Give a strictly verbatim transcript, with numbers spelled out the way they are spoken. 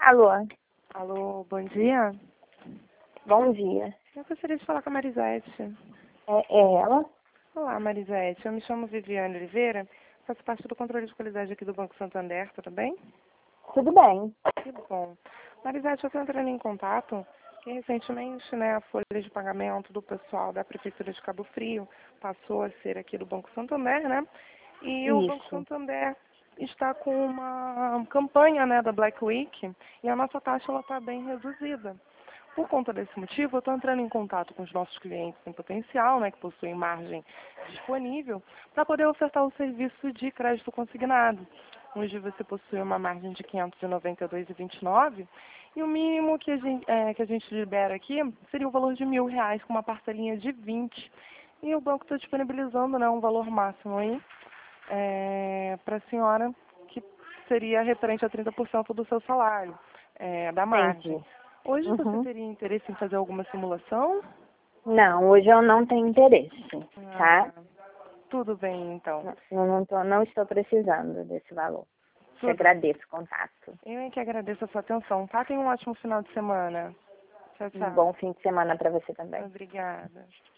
Alô, Alô, bom dia. bom dia. Eu gostaria de falar com a Marisete. É, é ela? Olá, Marisete. Eu me chamo Viviane Oliveira, faço parte do controle de qualidade aqui do Banco Santander, tudo bem? Tudo bem. Que bom. Marisete, eu estou entrando em contato que recentemente, né, a folha de pagamento do pessoal da Prefeitura de Cabo Frio passou a ser aqui do Banco Santander, né? E o Banco Isso. Santander está com uma campanha, né, da Black Week e a nossa taxa ela está bem reduzida. Por conta desse motivo, eu estou entrando em contato com os nossos clientes em potencial, né, que possuem margem disponível, para poder ofertar o serviço de crédito consignado. Hoje você possui uma margem de quinhentos e noventa e dois vírgula vinte e nove e o mínimo que a gente, é, que a gente libera aqui seria o valor de mil reais com uma parcelinha de vinte. E o banco está disponibilizando, né, um valor máximo aí é, para a senhora, que seria referente a trinta por cento do seu salário, é, da Entendi. margem. Hoje você Uhum. teria interesse em fazer alguma simulação? Não, hoje eu não tenho interesse, tá? Ah, tudo bem, então. Não, eu não, tô, não estou precisando desse valor. Te Tudo bem. agradeço o contato. Eu é que agradeço a sua atenção, tá? Tenha um ótimo final de semana. Tchau, Um tchau. bom fim de semana para você também. Obrigada.